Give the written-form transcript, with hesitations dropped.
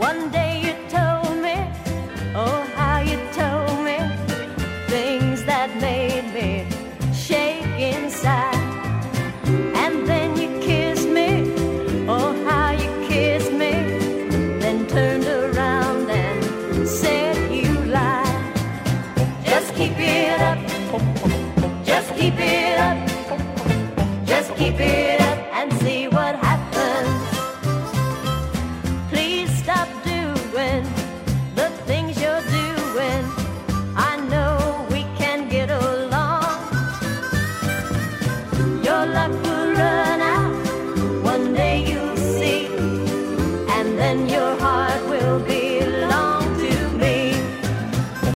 One day you told me, oh, how you told me things that made me shake inside. And then you kissed me, oh, how you kissed me, then turned around and said you lied. Just keep it up, just keep it up, just keep it up.